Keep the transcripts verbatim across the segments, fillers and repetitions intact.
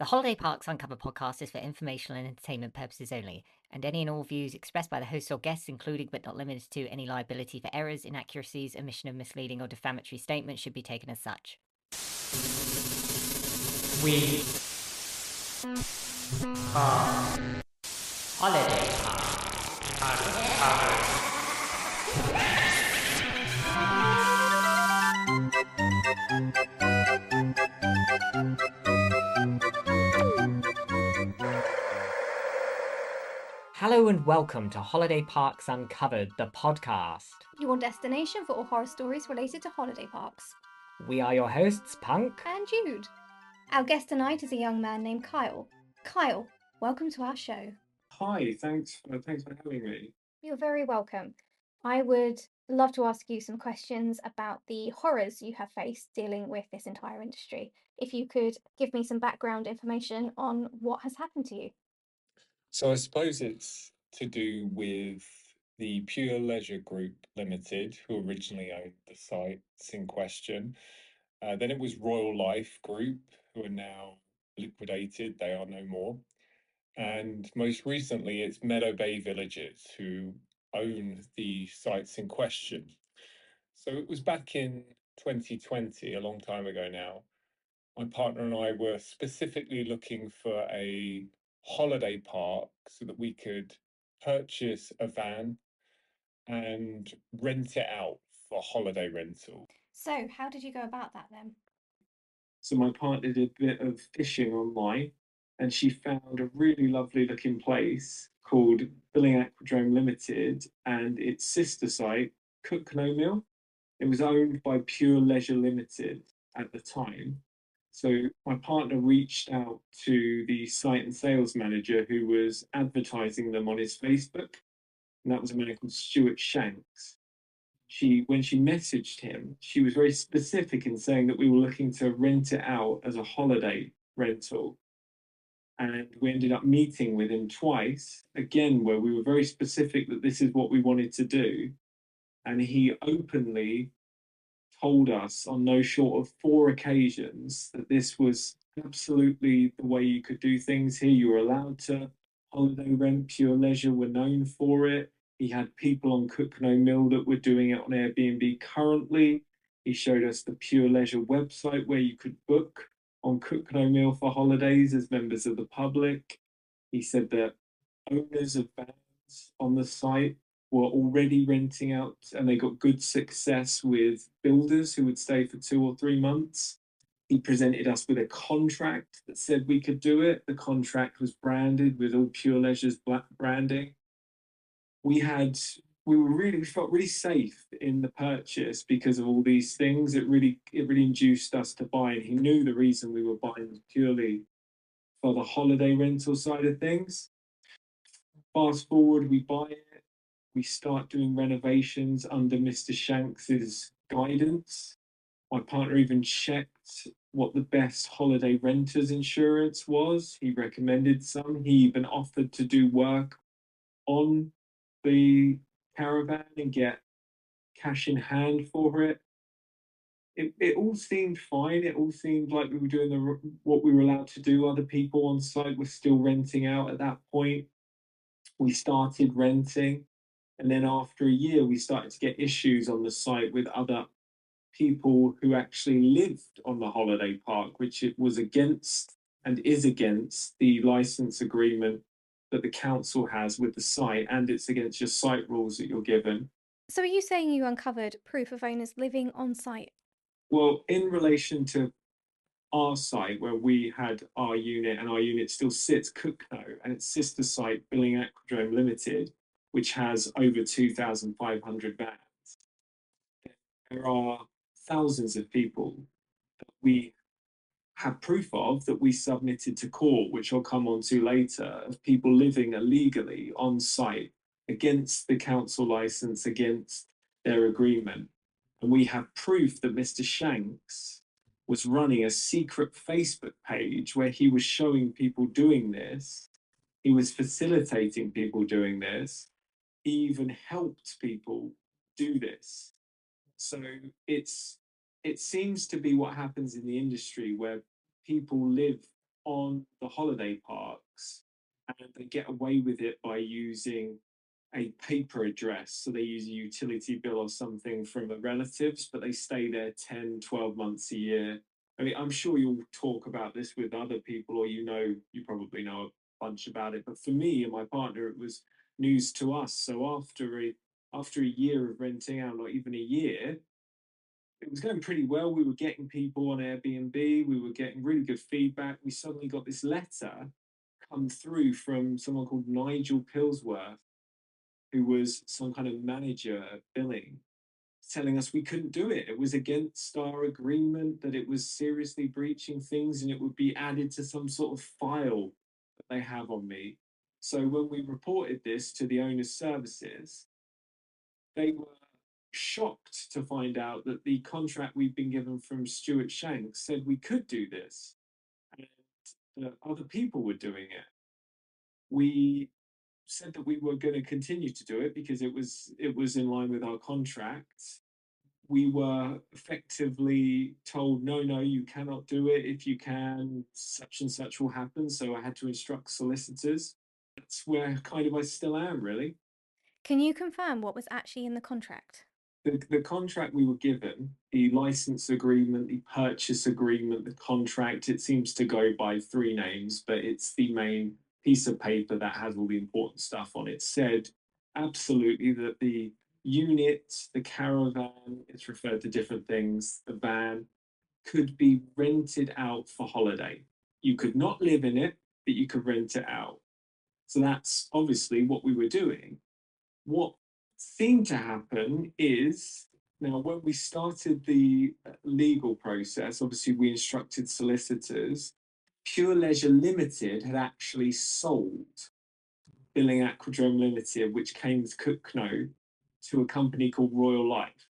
The Holiday Parks Uncovered podcast is for informational and entertainment purposes only, and any and all views expressed by the hosts or guests, including but not limited to any liability for errors, inaccuracies, omission of misleading or defamatory statements, should be taken as such. We are Holiday Park Uncovered. Hello and welcome to Holiday Parks Uncovered, the podcast. Your destination for all horror stories related to holiday parks. We are your hosts, Punk and Jude. Our guest tonight is a young man named Kyle. Kyle, welcome to our show. Hi, thanks for, thanks for having me. You're very welcome. I would love to ask you some questions about the horrors you have faced dealing with this entire industry. If you could give me some background information on what has happened to you. So I suppose it's to do with the Pure Leisure Group Limited, who originally owned the sites in question. Uh, then it was Royal Life Group, who are now liquidated. They are no more. And most recently, it's Meadow Bay Villages, who own the sites in question. So it was back in twenty twenty, a long time ago now. My partner and I were specifically looking for a holiday park so that we could purchase a van and rent it out for holiday rental. So, how did you go about that then? So my partner did a bit of fishing online and she found a really lovely looking place called Billing Aquadrome Limited and its sister site, Cookno Mill. It was owned by Pure Leisure Limited at the time. So my partner reached out to the site and sales manager who was advertising them on his Facebook, and that was a man called Stuart Shanks. She, when she messaged him, she was very specific in saying that we were looking to rent it out as a holiday rental. And we ended up meeting with him twice, again, where we were very specific that this is what we wanted to do. And he openly told us on no short of four occasions that this was absolutely the way you could do things here. You were allowed to holiday rent. Pure Leisure were known for it. He had people on Cookno Mill that were doing it on Airbnb currently. He showed us the Pure Leisure website where you could book on Cookno Mill for holidays as members of the public. He said that owners of vans on the site were already renting out and they got good success with builders who would stay for two or three months. He presented us with a contract that said we could do it. The contract was branded with all Pure Leisure's black branding. We had, we were really, we felt really safe in the purchase because of all these things. It really, it really induced us to buy. And he knew the reason we were buying was purely for the holiday rental side of things. Fast forward, we buy it. We start doing renovations under Mister Shanks's guidance. My partner even checked what the best holiday renters insurance was. He recommended some. He even offered to do work on the caravan and get cash in hand for it. It, it all seemed fine. It all seemed like we were doing the, what we were allowed to do. Other people on site were still renting out at that point. We started renting. And then after a year, we started to get issues on the site with other people who actually lived on the holiday park, which it was against and is against the license agreement that the council has with the site, and it's against your site rules that you're given. So are you saying you uncovered proof of owners living on site? Well, in relation to our site where we had our unit, and our unit still sits Cookno and its sister site, Billing Aquadrome Limited, which has over two thousand five hundred vans. There are thousands of people that we have proof of that we submitted to court, which I'll come on to later, of people living illegally on site against the council license, against their agreement. And we have proof that Mister Shanks was running a secret Facebook page where he was showing people doing this. He was facilitating people doing this. He even helped people do this. So it's it seems to be what happens in the industry where people live on the holiday parks, and they get away with it by using a paper address. So they use a utility bill or something from the relatives, but they stay there ten, twelve months a year. I mean, I'm sure you'll talk about this with other people, or you know, you probably know a bunch about it. But for me and my partner, it was news to us. So after a after a year of renting out, not even a year, it was going pretty well. We were getting people on Airbnb. We were getting really good feedback. We suddenly got this letter come through from someone called Nigel Pillsworth, who was some kind of manager at billing, telling us we couldn't do it. It was against our agreement, that it was seriously breaching things, and it would be added to some sort of file that they have on me. So when we reported this to the owner's services, they were shocked to find out that the contract we'd been given from Stuart Shanks said we could do this, and that other people were doing it. We said that we were going to continue to do it because it was it was in line with our contract. We were effectively told, no, no, you cannot do it. If you can, such and such will happen. So I had to instruct solicitors. That's where kind of I still am, really. Can you confirm what was actually in the contract? The, the contract we were given, the license agreement, the purchase agreement, the contract, it seems to go by three names, but it's the main piece of paper that has all the important stuff on it, said absolutely that the unit, the caravan, it's referred to different things, the van, could be rented out for holiday. You could not live in it, but you could rent it out. So that's obviously what we were doing. What seemed to happen is, now when we started the legal process, obviously we instructed solicitors. Pure Leisure Limited had actually sold Billing Aquadrome Limited, which came to Cookno, to a company called Royal Life.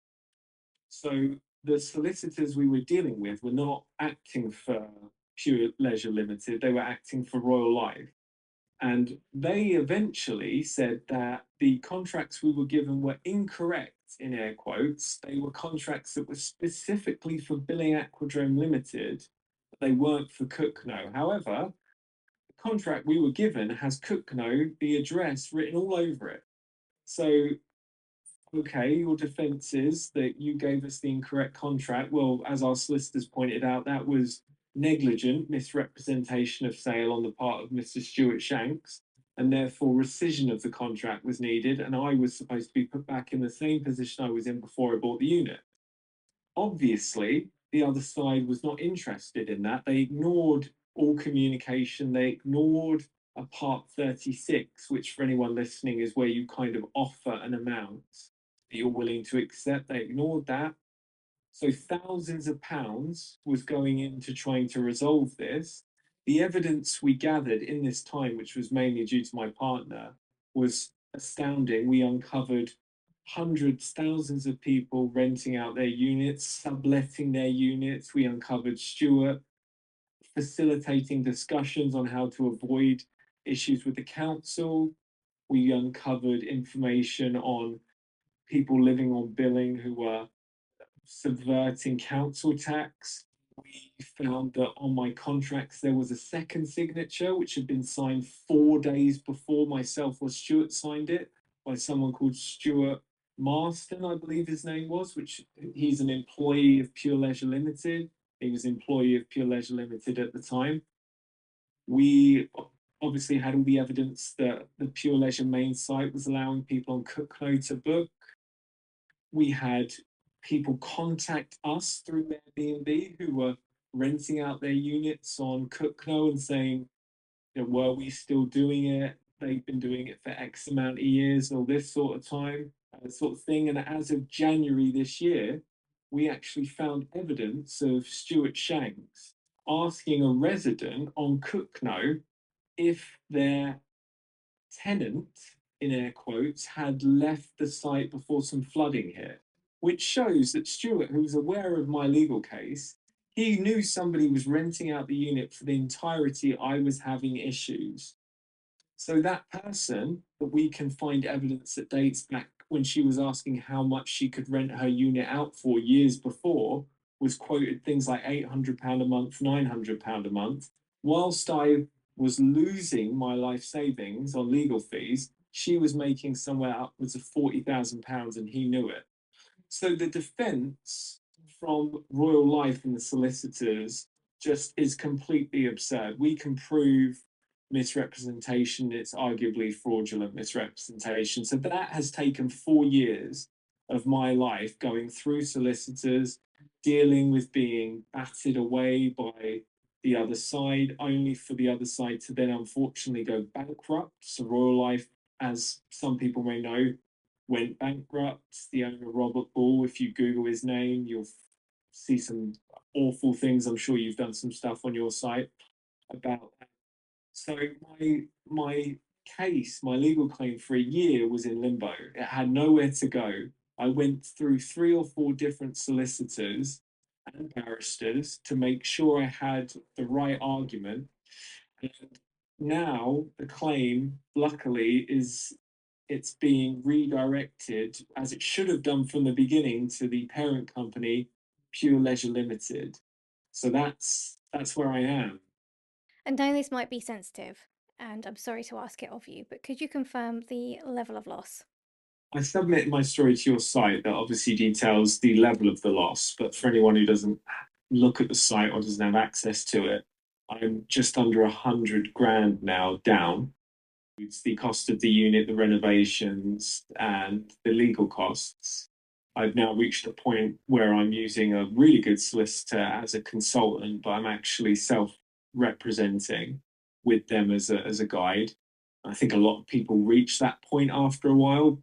So the solicitors we were dealing with were not acting for Pure Leisure Limited, they were acting for Royal Life. And they eventually said that the contracts we were given were incorrect, in air quotes. They were contracts that were specifically for Billing Aquadrome Limited, but they weren't for Cookno. However, the contract we were given has Cookno, the address, written all over it. So, okay, your defense is that you gave us the incorrect contract. Well, as our solicitors pointed out, that was negligent misrepresentation of sale on the part of Mister Stuart Shanks, and therefore rescission of the contract was needed, and I was supposed to be put back in the same position I was in before I bought the unit. Obviously, the other side was not interested in that. They ignored all communication, they ignored a Part thirty-six, which for anyone listening is where you kind of offer an amount that you're willing to accept. They ignored that. So thousands of pounds was going into trying to resolve this. The evidence we gathered in this time, which was mainly due to my partner, was astounding. We uncovered hundreds, thousands of people renting out their units, subletting their units. We uncovered Stuart facilitating discussions on how to avoid issues with the council. We uncovered information on people living on billing who were subverting council tax. We found that on my contracts there was a second signature which had been signed four days before myself or Stuart signed it, by someone called Stuart Marston, I believe his name was, which he's an employee of Pure Leisure Limited. He was employee of Pure Leisure Limited at the time. We obviously had all the evidence that the Pure Leisure main site was allowing people on Cookno to book. We had people contact us through Airbnb who were renting out their units on Cookno and saying, you know, were we still doing it? They've been doing it for X amount of years, or this sort of time, uh, sort of thing. And as of January this year, we actually found evidence of Stuart Shanks asking a resident on Cookno if their tenant, in air quotes, had left the site before some flooding hit, which shows that Stuart, who was aware of my legal case, he knew somebody was renting out the unit for the entirety I was having issues. So that person that we can find evidence that dates back when she was asking how much she could rent her unit out for years before was quoted things like eight hundred pounds a month, nine hundred pounds a month, whilst I was losing my life savings on legal fees, she was making somewhere upwards of forty thousand pounds and he knew it. So the defense from Royal Life and the solicitors just is completely absurd. We can prove misrepresentation, it's arguably fraudulent misrepresentation. So that has taken four years of my life going through solicitors, dealing with being batted away by the other side, only for the other side to then unfortunately go bankrupt. So Royal Life, as some people may know, went bankrupt. The owner, Robert Ball, if you Google his name, you'll see some awful things. I'm sure you've done some stuff on your site about that. So my my case, my legal claim for a year was in limbo. It had nowhere to go. I went through three or four different solicitors and barristers to make sure I had the right argument. And now the claim, luckily, is it's being redirected as it should have done from the beginning to the parent company, Pure Leisure Limited. So that's that's where I am. And know this might be sensitive, and I'm sorry to ask it of you, but could you confirm the level of loss? I submit my story to your site that obviously details the level of the loss, but for anyone who doesn't look at the site or doesn't have access to it, I'm just under a hundred grand now down. It's the cost of the unit, the renovations, and the legal costs. I've now reached a point where I'm using a really good solicitor as a consultant, but I'm actually self-representing with them as a as a guide. I think a lot of people reach that point after a while,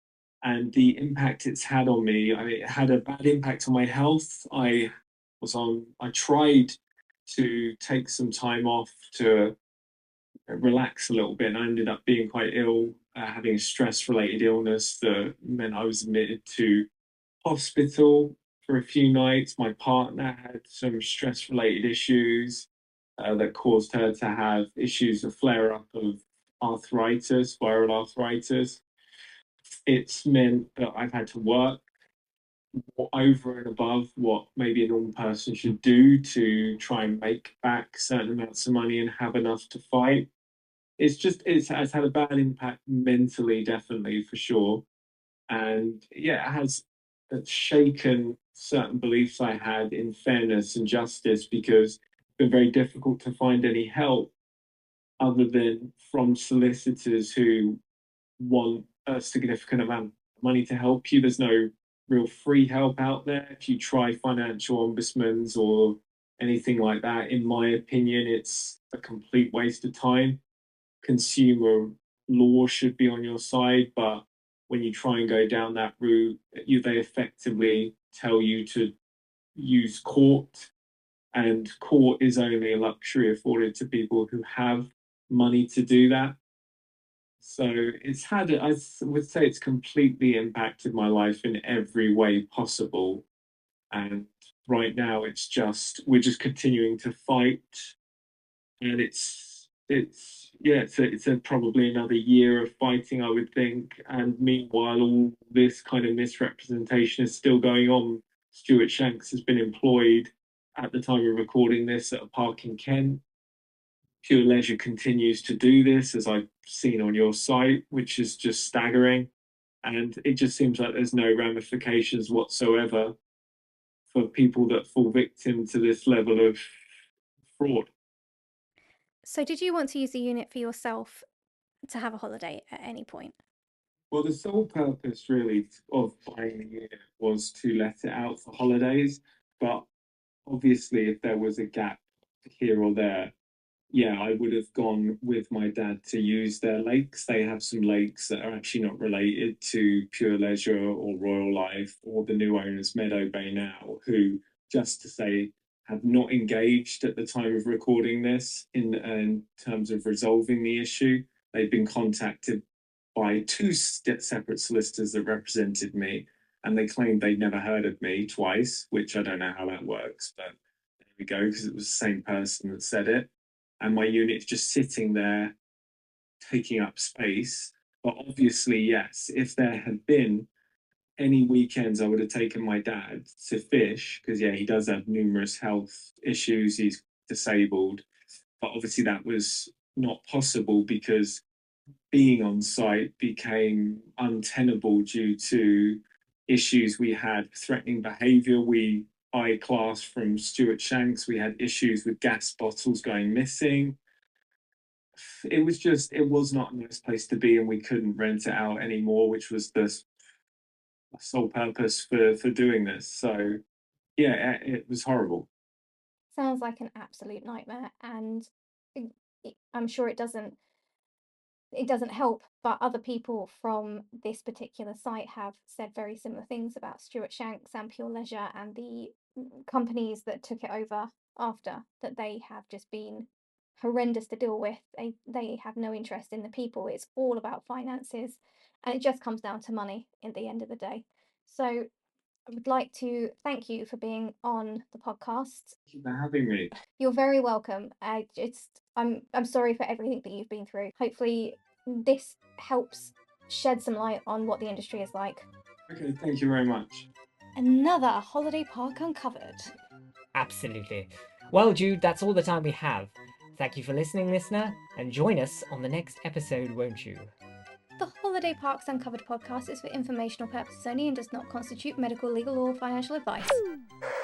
and the impact it's had on me, I mean, it had a bad impact on my health. I was on, I tried to take some time off to relax a little bit, and I ended up being quite ill, uh, having a stress-related illness that meant I was admitted to hospital for a few nights. My partner had some stress-related issues uh, that caused her to have issues, a flare-up of arthritis, viral arthritis. It's meant that I've had to work over and above what maybe a normal person should do to try and make back certain amounts of money and have enough to fight. It's just it's, it's had a bad impact mentally, definitely, for sure. And yeah, it has shaken certain beliefs I had in fairness and justice, because it's been very difficult to find any help other than from solicitors who want a significant amount of money to help you. There's no real free help out there. If you try financial ombudsmans or anything like that, in my opinion, it's a complete waste of time. Consumer law should be on your side, but when you try and go down that route, you they effectively tell you to use court, and court is only a luxury afforded to people who have money to do that. So it's had, I would say it's completely impacted my life in every way possible. And right now it's just, we're just continuing to fight. And it's, it's, yeah, it's, a, it's a, probably another year of fighting, I would think. And meanwhile, all this kind of misrepresentation is still going on. Stuart Shanks has been employed at the time of recording this at a park in Kent. Pure Leisure continues to do this, as I've seen on your site, which is just staggering. And it just seems like there's no ramifications whatsoever for people that fall victim to this level of fraud. So, did you want to use the unit for yourself to have a holiday at any point? Well, the sole purpose really of buying the unit was to let it out for holidays. But obviously, if there was a gap here or there, yeah, I would have gone with my dad to use their lakes. They have some lakes that are actually not related to Pure Leisure or Royal Life or the new owners, Meadow Bay now, who, just to say, have not engaged at the time of recording this in, in terms of resolving the issue. They've been contacted by two separate solicitors that represented me, and they claimed they'd never heard of me twice, which I don't know how that works, but there we go, because it was the same person that said it. And my unit's just sitting there taking up space. But obviously, yes, if there had been any weekends, I would have taken my dad to fish, because yeah, he does have numerous health issues. He's disabled. but obviously that was not possible because being on site became untenable due to issues we had, threatening behaviour. We, I class from Stuart Shanks, we had issues with gas bottles going missing. It was just, it was not a nice place to be, and we couldn't rent it out anymore, which was the sole purpose for, for doing this. So, yeah, it, it was horrible. Sounds like an absolute nightmare, and it- it- I'm sure it doesn't it doesn't help, but other people from this particular site have said very similar things about Stuart Shanks and Pure Leisure and the mm, companies that took it over after, that they have just been horrendous to deal with. They they have no interest in the people. It's all about finances, and it just comes down to money at the end of the day. So I would like to thank you for being on the podcast. Thank you for having me. You're very welcome. I just I'm I'm sorry for everything that you've been through. Hopefully this helps shed some light on what the industry is like. Okay, thank you very much. Another Holiday Park Uncovered. Absolutely. Well, Jude, that's all the time we have. Thank you for listening, listener, and join us on the next episode, won't you? The Holiday Parks Uncovered podcast is for informational purposes only and does not constitute medical, legal, or financial advice.